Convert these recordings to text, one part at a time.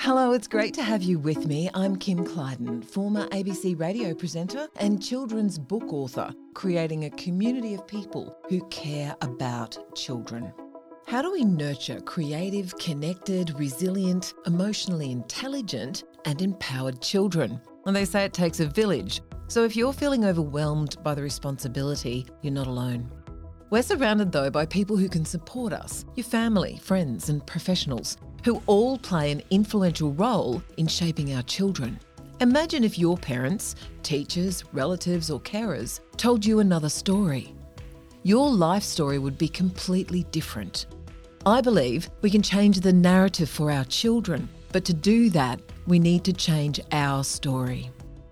Hello, it's great to have you with me. I'm Kim Clyden, former ABC radio presenter and children's book author, creating a community of people who care about children. How do we nurture creative, connected, resilient, emotionally intelligent and empowered children? And they say it takes a village. So if you're feeling overwhelmed by the responsibility, you're not alone. We're surrounded though by people who can support us, your family, friends and professionals, who all play an influential role in shaping our children. Imagine if your parents, teachers, relatives or carers told you another story. Your life story would be completely different. I believe we can change the narrative for our children, but to do that, we need to change our story.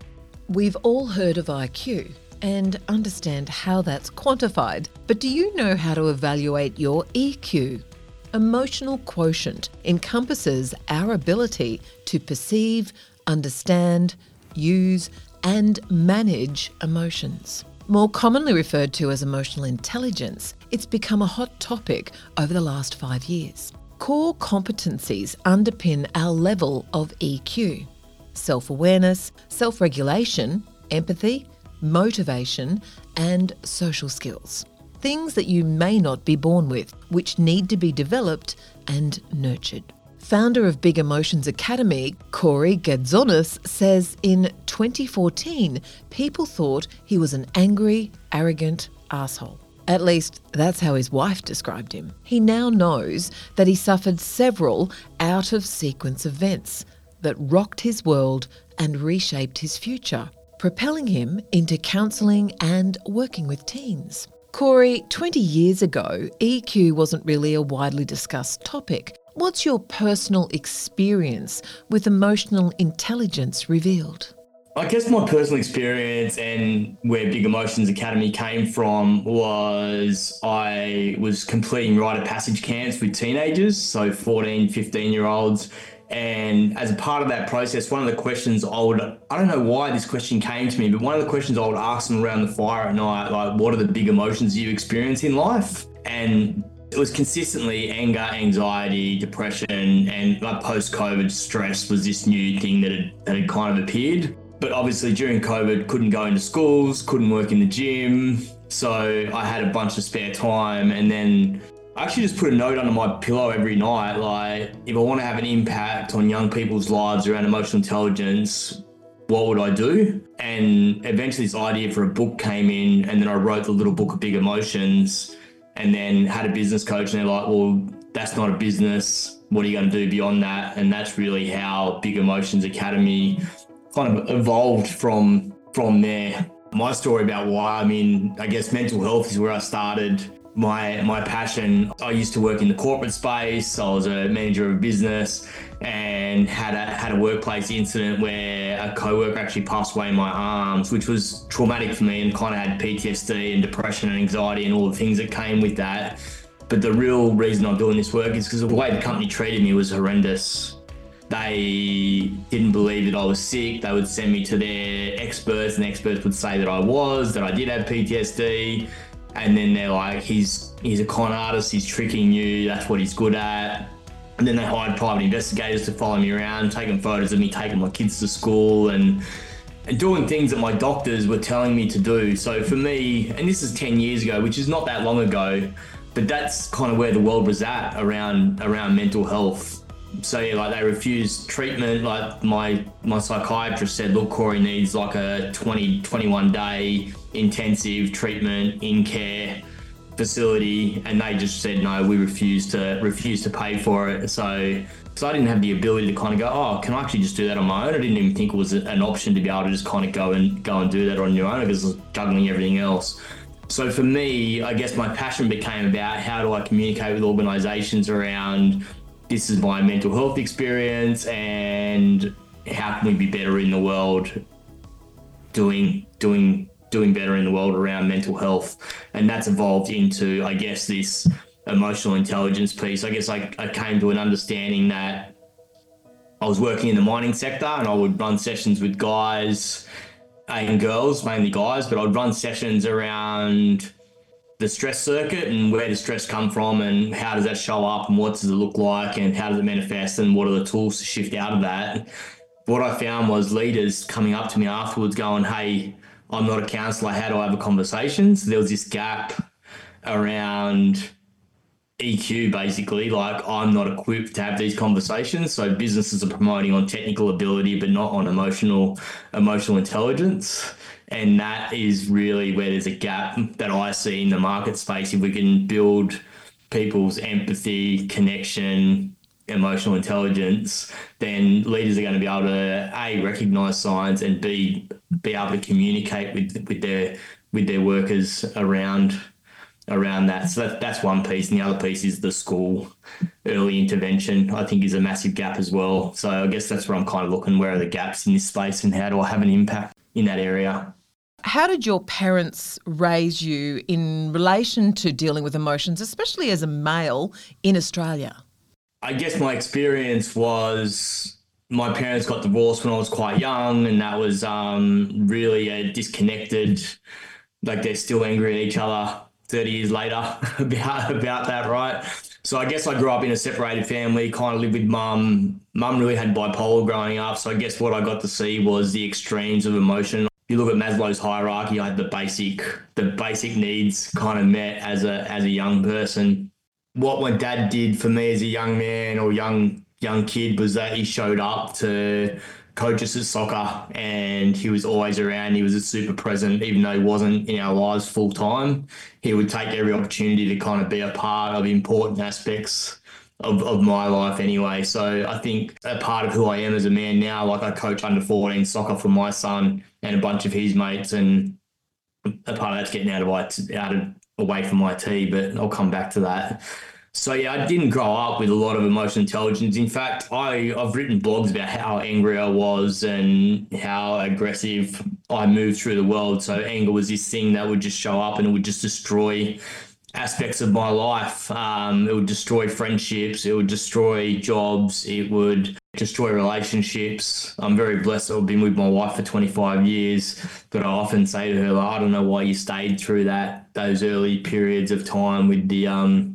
We've all heard of IQ and understand how that's quantified, but do you know how to evaluate your EQ? Emotional quotient encompasses our ability to perceive, understand, use, and manage emotions. More commonly referred to as emotional intelligence, it's become a hot topic over the last 5 years. Core competencies underpin our level of EQ: self-awareness, self-regulation, empathy, motivation, and social skills. Things that you may not be born with, which need to be developed and nurtured. Founder of Big Emotions Academy, Corey Gadzonis, says in 2014, people thought he was an angry, arrogant asshole. At least that's how his wife described him. He now knows that he suffered several out-of-sequence events that rocked his world and reshaped his future, propelling him into counselling and working with teens. Corey, 20 years ago, EQ wasn't really a widely discussed topic. What's your personal experience with emotional intelligence revealed? I guess my personal experience and where Big Emotions Academy came from was I was completing rite of passage camps with teenagers, so 14, 15-year-olds. And as a part of that process, one of the questions I don't know why this question came to me, but one of the questions I would ask them around the fire at night, like, what are the big emotions you experience in life? And it was consistently anger, anxiety, depression, and like post-COVID stress was this new thing that had kind of appeared. But obviously during COVID, couldn't go into schools, couldn't work in the gym. So I had a bunch of spare time, and then I actually just put a note under my pillow every night, like, if I want to have an impact on young people's lives around emotional intelligence, what would I do? And eventually this idea for a book came in, and then I wrote the little book of Big Emotions, and then had a business coach, and they're like, well, that's not a business. What are you going to do beyond that? And that's really how Big Emotions Academy kind of evolved from there. My story about why I'm in, I guess, mental health is where I started. My passion, I used to work in the corporate space. I was a manager of a business and had a workplace incident where a coworker actually passed away in my arms, which was traumatic for me, and kind of had PTSD and depression and anxiety and all the things that came with that. But the real reason I'm doing this work is because the way the company treated me was horrendous. They didn't believe that I was sick. They would send me to their experts, and the experts would say that I did have PTSD. And then they're like, he's a con artist, he's tricking you, that's what he's good at. And then they hired private investigators to follow me around, taking photos of me taking my kids to school and doing things that my doctors were telling me to do. So for me, and this is 10 years ago, which is not that long ago, but that's kind of where the world was at around mental health. So yeah, like they refused treatment. Like my psychiatrist said, look, Corey needs like a 21 day intensive treatment in care facility, and they just said no, we refuse to pay for it. So I didn't have the ability to kind of go, oh, can I actually just do that on my own? I didn't even think it was an option to be able to just kind of go and do that on your own, because I was juggling everything else. So for me, I guess my passion became about how do I communicate with organizations around this is my mental health experience and how can we be better in the world doing better in the world around mental health. And that's evolved into, I guess, this emotional intelligence piece. I guess I came to an understanding that I was working in the mining sector, and I would run sessions with guys and girls, mainly guys, but I'd run sessions around the stress circuit and where does stress come from and how does that show up and what does it look like and how does it manifest and what are the tools to shift out of that. What I found was leaders coming up to me afterwards going, hey, I'm not a counsellor, how do I have a conversation? So there was this gap around EQ, basically, like I'm not equipped to have these conversations. So businesses are promoting on technical ability, but not on emotional intelligence. And that is really where there's a gap that I see in the market space. If we can build people's empathy, connection, emotional intelligence, then leaders are going to be able to A, recognize signs, and B, be able to communicate with their workers around that. So that's one piece. And the other piece is the school early intervention, I think, is a massive gap as well. So I guess that's where I'm kind of looking, where are the gaps in this space and how do I have an impact in that area? How did your parents raise you in relation to dealing with emotions, especially as a male in Australia? I guess my experience was my parents got divorced when I was quite young, and that was really a disconnected, like they're still angry at each other 30 years later about that, right? So I guess I grew up in a separated family, kind of lived with mum. Mum really had bipolar growing up, so I guess what I got to see was the extremes of emotion. You look at Maslow's hierarchy, I had the basic needs kind of met as a young person. What my dad did for me as a young man or young kid was that he showed up to coach us at soccer, and he was always around. He was a super present, even though he wasn't in our lives full time. He would take every opportunity to kind of be a part of important aspects of my life anyway. So I think a part of who I am as a man now, like I coach under 14 soccer for my son and a bunch of his mates, and a part of that's getting out of away from IT, but I'll come back to that. So yeah, I didn't grow up with a lot of emotional intelligence. In fact, I've written blogs about how angry I was and how aggressive I moved through the world. So anger was this thing that would just show up and it would just destroy aspects of my life. It would destroy friendships. It would destroy jobs. It would destroy relationships. I'm very blessed to have been with my wife for 25 years, but I often say to her, like, I don't know why you stayed through those early periods of time with the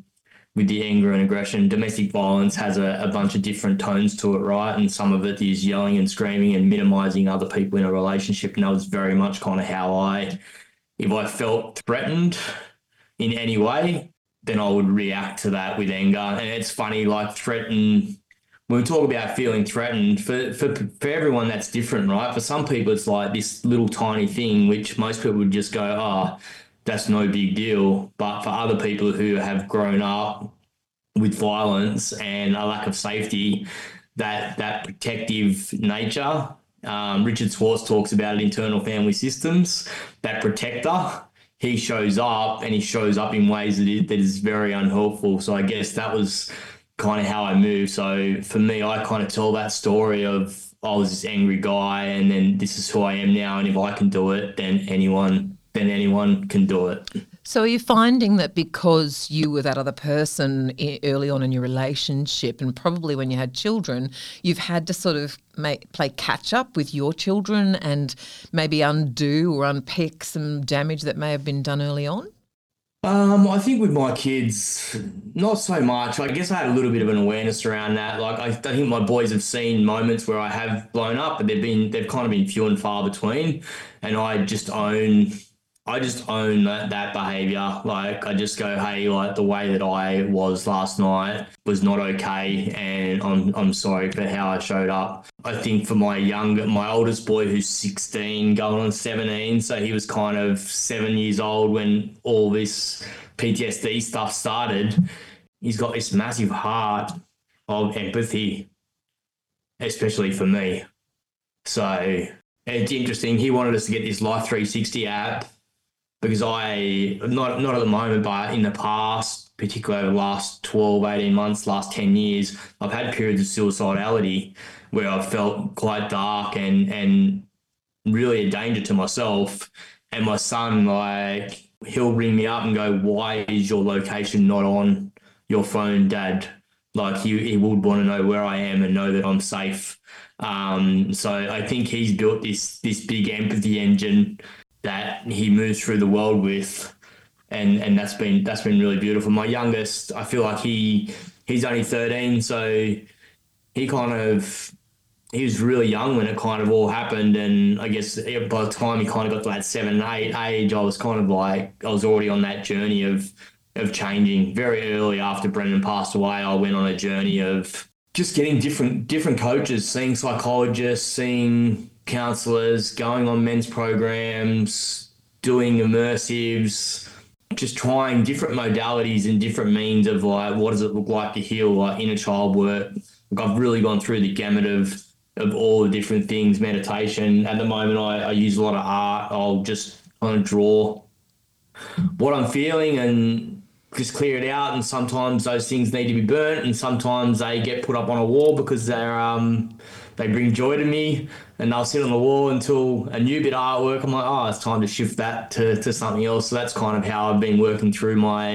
anger and aggression. Domestic violence has a bunch of different tones to it, right? And some of it is yelling and screaming and minimizing other people in a relationship. And that was very much kind of how if I felt threatened in any way, then I would react to that with anger. And it's funny, like when we talk about feeling threatened, for everyone that's different, right? For some people, it's like this little tiny thing, which most people would just go, oh, that's no big deal. But for other people who have grown up with violence and a lack of safety, that protective nature, Richard Schwartz talks about internal family systems, that protector, he shows up in ways that is very unhelpful. So I guess that was kind of how I moved. So for me, I kind of tell that story of I was this angry guy and then this is who I am now. And if I can do it, then anyone can do it. So are you finding that because you were that other person early on in your relationship and probably when you had children, you've had to sort of play catch up with your children and maybe undo or unpick some damage that may have been done early on? I think with my kids, not so much. I guess I had a little bit of an awareness around that. Like I think my boys have seen moments where I have blown up, but they've kind of been few and far between, and I just own that behavior. Like I just go, hey, like the way that I was last night was not okay, and I'm sorry for how I showed up. I think for my oldest boy who's 16 going on 17, so he was kind of 7 years old when all this PTSD stuff started. He's got this massive heart of empathy, especially for me. So it's interesting. He wanted us to get this Life 360 app because not at the moment, but in the past, particularly over the last 12, 18 months, last 10 years, I've had periods of suicidality where I've felt quite dark and really a danger to myself. And my son, like, he'll ring me up and go, why is your location not on your phone, Dad? Like he would want to know where I am and know that I'm safe. So I think he's built this big empathy engine that he moves through the world with. and that's been really beautiful. My youngest, I feel like he's only 13, so he kind of he was really young when it kind of all happened, and I guess by the time he kind of got to that 7, 8 age, I was kind of like I was already on that journey of changing. Very early after Brendan passed away, I went on a journey of just getting different coaches, seeing psychologists, seeing counselors, going on men's programs, doing immersives, just trying different modalities and different means of like what does it look like to heal like inner child work. Like I've really gone through the gamut of all the different things. Meditation at the moment, I use a lot of art. I'll just kind of draw what I'm feeling and just clear it out. And sometimes those things need to be burnt, and sometimes they get put up on a wall because they bring joy to me, and they'll sit on the wall until a new bit of artwork. I'm like, oh, it's time to shift that to something else. So that's kind of how I've been working through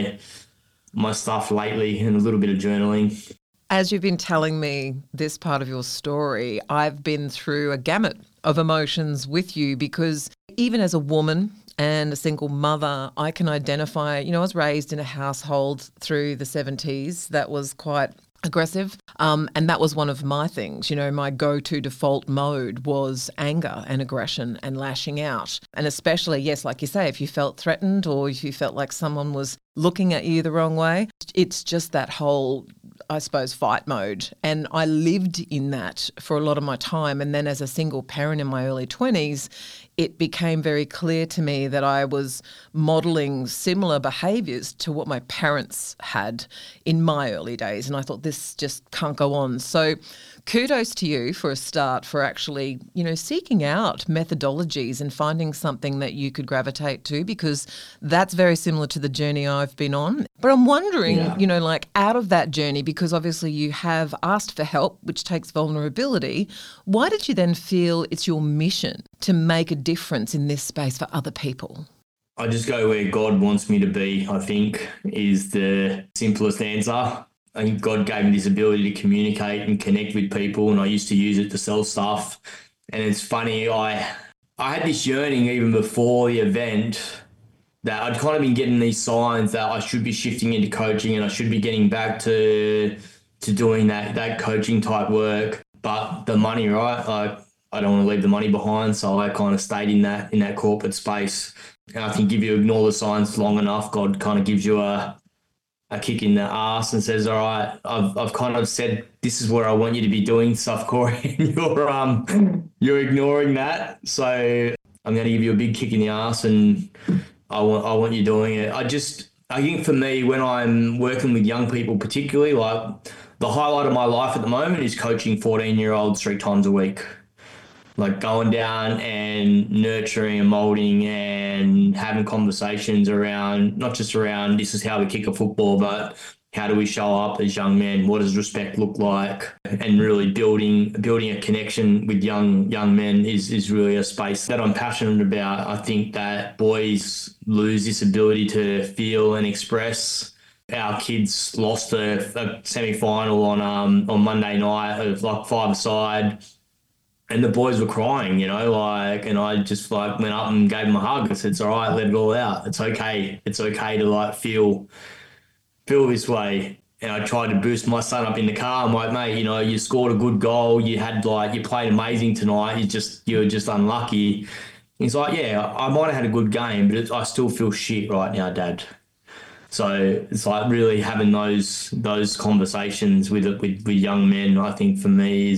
my stuff lately, and a little bit of journaling. As you've been telling me this part of your story, I've been through a gamut of emotions with you, because even as a woman and a single mother, I can identify, I was raised in a household through the 70s that was quite aggressive. And that was one of my things. My go-to default mode was anger and aggression and lashing out. And especially, yes, like you say, if you felt threatened or if you felt like someone was looking at you the wrong way, it's just that whole, I suppose, fight mode. And I lived in that for a lot of my time. And then as a single parent in my early 20s, it became very clear to me that I was modelling similar behaviours to what my parents had in my early days. And I thought, this just can't go on. So kudos to you for a start, for actually, seeking out methodologies and finding something that you could gravitate to, because that's very similar to the journey I've been on. But I'm wondering, out of that journey, because obviously you have asked for help, which takes vulnerability, why did you then feel it's your mission to make a difference in this space for other people? I just go where God wants me to be, I think, is the simplest answer. I think God gave me this ability to communicate and connect with people, and I used to use it to sell stuff. And it's funny, I had this yearning even before the event that I'd kind of been getting these signs that I should be shifting into coaching and I should be getting back to doing that coaching type work. But the money, right? I don't want to leave the money behind, so I kind of stayed in that corporate space. And I think if you ignore the signs long enough, God kind of gives you a kick in the ass and says, all right, I've kind of said this is where I want you to be doing stuff, Corey, and you're ignoring that. So I'm going to give you a big kick in the ass, and I want you doing it. I think for me, when I'm working with young people particularly, like the highlight of my life at the moment is coaching 14-year-olds 3 times a week. Like going down and nurturing and molding and having conversations around, not just around this is how we kick a football, but how do we show up as young men? What does respect look like? And really building a connection with young men is really a space that I'm passionate about. I think that boys lose this ability to feel and express. Our kids lost a semi-final on Monday night of like 5-a-side. And the boys were crying, and I just went up and gave them a hug. I said, it's all right, let it all out. It's okay. It's okay to feel this way. And I tried to boost my son up in the car. I'm like, mate, you scored a good goal. You had you played amazing tonight. You were just unlucky. He's like, yeah, I might have had a good game, but I still feel shit right now, Dad. So it's like really having those conversations with young men, I think for me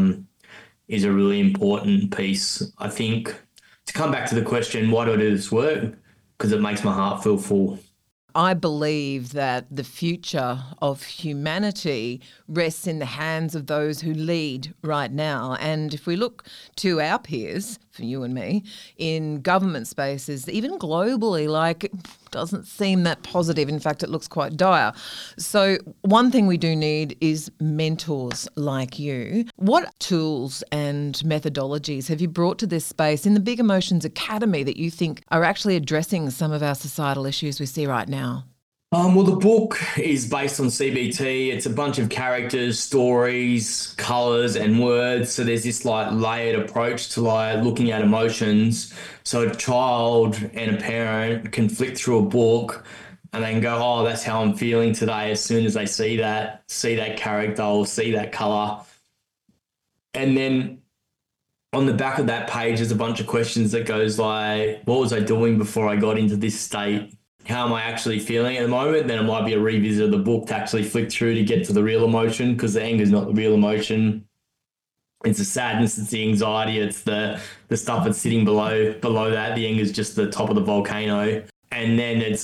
is a really important piece. I think to come back to the question, why do I do this work? Because it makes my heart feel full. I believe that the future of humanity rests in the hands of those who lead right now. And if we look to our peers, for you and me, in government spaces, even globally, it doesn't seem that positive. In fact, it looks quite dire. So one thing we do need is mentors like you. What tools and methodologies have you brought to this space in the Big Emotions Academy that you think are actually addressing some of our societal issues we see right now? Well, the book is based on CBT. It's a bunch of characters, stories, colors, and words. So there's this like layered approach to like looking at emotions. So a child and a parent can flick through a book and then go, "Oh, that's how I'm feeling today." As soon as they see that character or see that color, and then on the back of that page, there's a bunch of questions that goes like, what was I doing before I got into this state? How am I actually feeling at the moment? Then it might be a revisit of the book to actually flick through to get to the real emotion, because the anger is not the real emotion. It's the sadness, it's the anxiety, it's the stuff that's sitting below that. The anger is just the top of the volcano. And then it's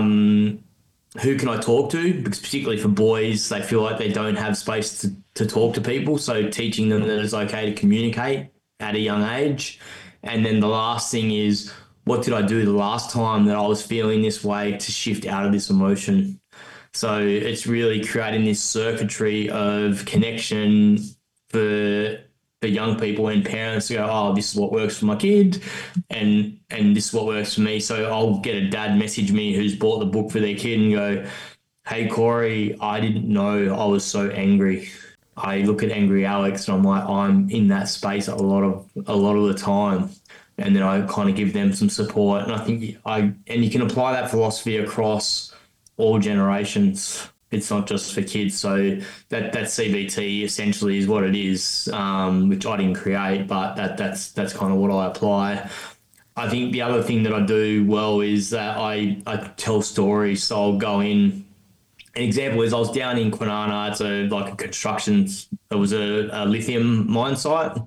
who can I talk to? Because particularly for boys, they feel like they don't have space to talk to people. So teaching them that it's okay to communicate at a young age. And then the last thing is, what did I do the last time that I was feeling this way to shift out of this emotion? So it's really creating this circuitry of connection for young people and parents to go, oh, this is what works for my kid, and this is what works for me. So I'll get a dad message me who's bought the book for their kid and go, hey Corey, I didn't know I was so angry. I look at Angry Alex and I'm like, I'm in that space a lot of the time. And then I kind of give them some support. And I think and you can apply that philosophy across all generations. It's not just for kids. So that CBT essentially is what it is, which I didn't create, but that's kind of what I apply. I think the other thing that I do well is that I tell stories. So I'll go in. An example is I was down in Kwinana. It's like a construction. It was a lithium mine site,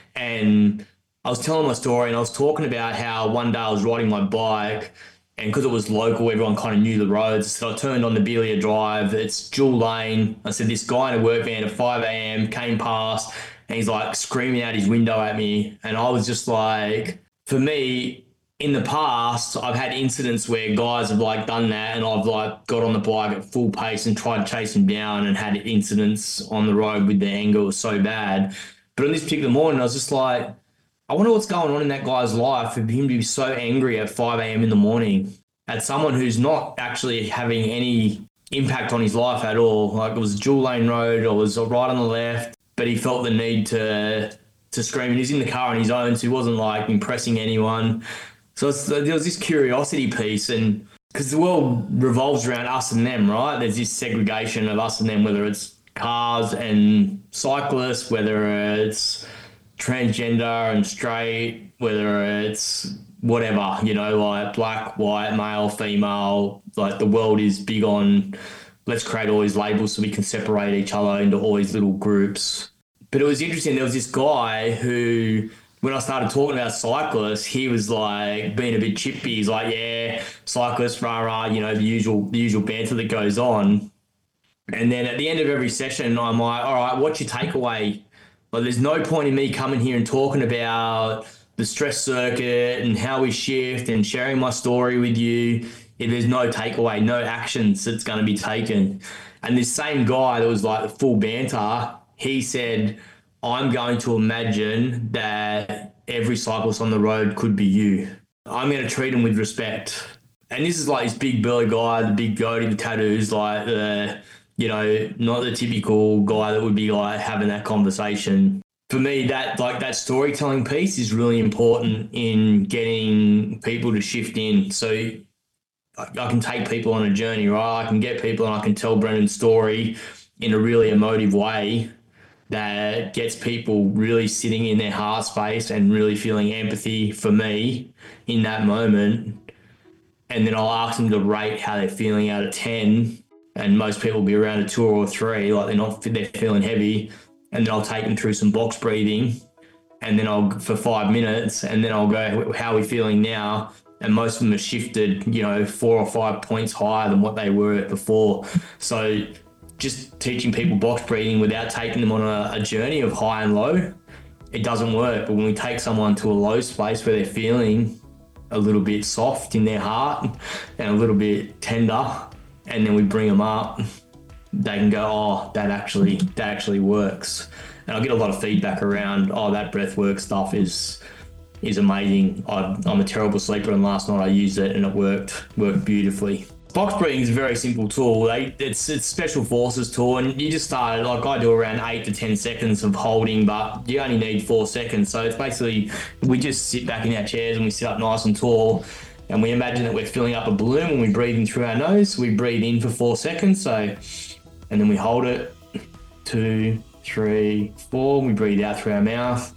and I was telling my story and I was talking about how one day I was riding my bike, and because it was local, everyone kind of knew the roads. So I turned on the Belia Drive. It's dual lane. I said, this guy in a work van at 5 a.m. came past and he's like screaming out his window at me. And I was just like, for me, in the past, I've had incidents where guys have like done that and I've like got on the bike at full pace and tried to chase him down and had incidents on the road with the anger. It was so bad. But on this particular morning, I was just like, I wonder what's going on in that guy's life for him to be so angry at 5 a.m. in the morning at someone who's not actually having any impact on his life at all. Like it was a dual lane road, I was right on the left, but he felt the need to scream. And he's in the car on his own, so he wasn't like impressing anyone. So there was this curiosity piece, and because the world revolves around us and them, right? There's this segregation of us and them, whether it's cars and cyclists, whether it's transgender and straight, whether it's whatever, like black, white, male, female, like the world is big on let's create all these labels so we can separate each other into all these little groups. But it was interesting. There was this guy who, when I started talking about cyclists, he was like being a bit chippy. He's like, yeah, cyclists, rah, rah, the usual banter that goes on. And then at the end of every session, I'm like, all right, what's your takeaway? Like, there's no point in me coming here and talking about the stress circuit and how we shift and sharing my story with you if there's no takeaway, no actions that's going to be taken. And this same guy that was like the full banter, he said, I'm going to imagine that every cyclist on the road could be you. I'm going to treat him with respect. And this is like this big burly guy, the big goatee, the tattoos, like not the typical guy that would be like having that conversation. For me, that storytelling piece is really important in getting people to shift in. So I can take people on a journey, right? I can get people and I can tell Brendan's story in a really emotive way that gets people really sitting in their heart space and really feeling empathy for me in that moment. And then I'll ask them to rate how they're feeling out of 10. And most people will be around a 2 or a 3, like they're feeling heavy. And then I'll take them through some box breathing. And then for 5 minutes, and then I'll go, how are we feeling now? And most of them have shifted, 4 or 5 points higher than what they were before. So just teaching people box breathing without taking them on a journey of high and low, it doesn't work. But when we take someone to a low space where they're feeling a little bit soft in their heart and a little bit tender, and then we bring them up, they can go, oh, that actually works. And I'll get a lot of feedback around, oh, that breath work stuff is amazing. I'm a terrible sleeper, and last night I used it and it worked beautifully. Box breathing is a very simple tool. It's special forces tool, and you just start, like I do, around 8 to 10 seconds of holding, but you only need 4 seconds. So it's basically, we just sit back in our chairs and we sit up nice and tall, and we imagine that we're filling up a balloon when we breathe in through our nose. We breathe in for 4 seconds, and then we hold it, 2, 3, 4. We breathe out through our mouth.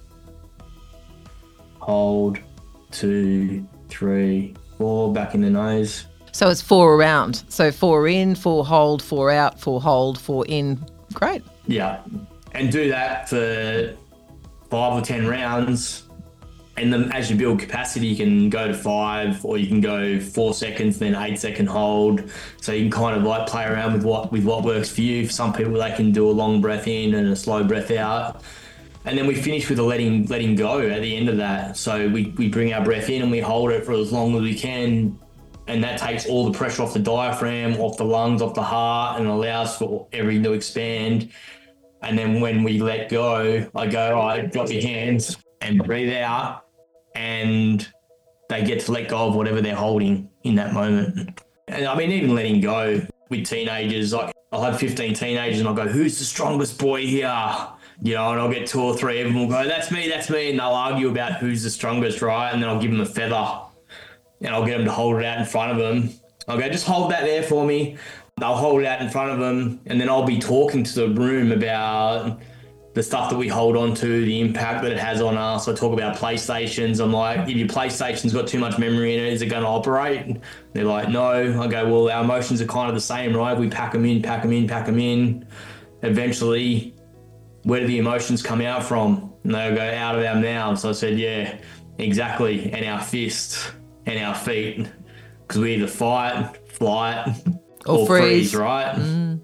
Hold, 2, 3, 4, back in the nose. So it's 4 around. So 4 in, 4 hold, 4 out, 4 hold, 4 in. Great. Yeah. And do that for 5 or 10 rounds. And then as you build capacity, you can go to 5, or you can go 4 seconds, then 8-second hold. So you can kind of like play around with what works for you. For some people, they can do a long breath in and a slow breath out. And then we finish with a letting go at the end of that. So we bring our breath in and we hold it for as long as we can. And that takes all the pressure off the diaphragm, off the lungs, off the heart, and allows for everything to expand. And then when we let go, I go, all right, drop your hands and breathe out. And they get to let go of whatever they're holding in that moment. And I mean, even letting go with teenagers, like I'll have 15 teenagers and I'll go, who's the strongest boy here? You know, and I'll get 2 or 3 of them will go, that's me. And they'll argue about who's the strongest, right? And then I'll give them a feather and I'll get them to hold it out in front of them. I'll go, just hold that there for me. They'll hold it out in front of them, and then I'll be talking to the room about the stuff that we hold on to, the impact that it has on us. I talk about PlayStations. I'm like, if your PlayStation's got too much memory in it, is it going to operate? They're like, no. I go, well, our emotions are kind of the same, right? We pack them in. Eventually, where do the emotions come out from? And they'll go out of our mouths. I said, yeah, exactly. And our fists and our feet, because we either fight, flight, or freeze, right?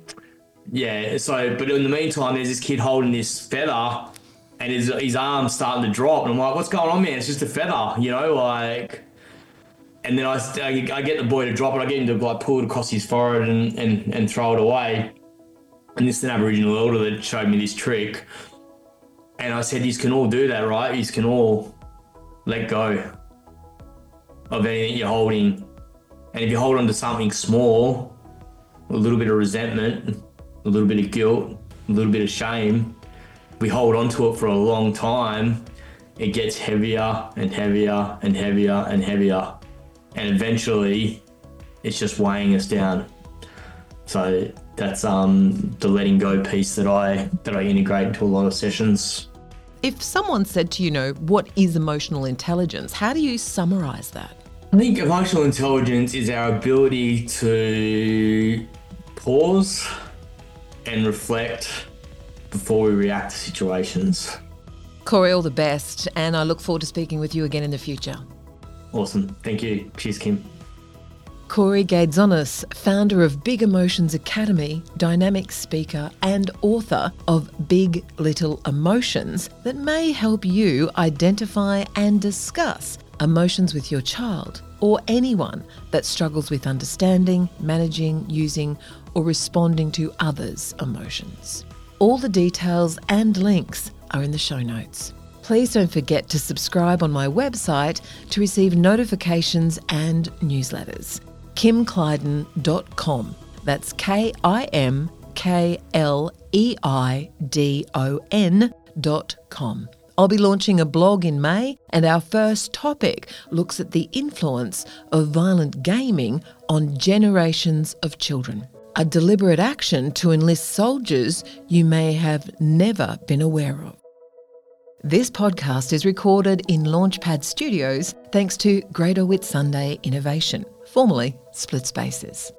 Yeah, so, but in the meantime, there's this kid holding this feather and his arm's starting to drop. And I'm like, what's going on, man? It's just a feather, you know, like, and then I get the boy to drop it. I get him to like pull it across his forehead and throw it away. And this is an Aboriginal elder that showed me this trick. And I said, you can all do that, right? You can all let go of anything you're holding. And if you hold on to something small, a little bit of resentment, a little bit of guilt, a little bit of shame, we hold on to it for a long time, it gets heavier and heavier and heavier and heavier. And eventually it's just weighing us down. So that's the letting go piece that I integrate into a lot of sessions. If someone said to you, what is emotional intelligence? How do you summarise that? I think emotional intelligence is our ability to pause and reflect before we react to situations. Corey, all the best, and I look forward to speaking with you again in the future. Awesome. Thank you. Cheers, Kim. Corey Gaidzonis, founder of Big Emotions Academy, dynamic speaker and author of Big Little Emotions that may help you identify and discuss emotions with your child or anyone that struggles with understanding, managing, using or responding to others' emotions. All the details and links are in the show notes. Please don't forget to subscribe on my website to receive notifications and newsletters. KimKlydon.com. That's KimKleidon.com. I'll be launching a blog in May, and our first topic looks at the influence of violent gaming on generations of children. A deliberate action to enlist soldiers you may have never been aware of. This podcast is recorded in Launchpad Studios thanks to Greater Whitsunday Innovation, formerly Split Spaces.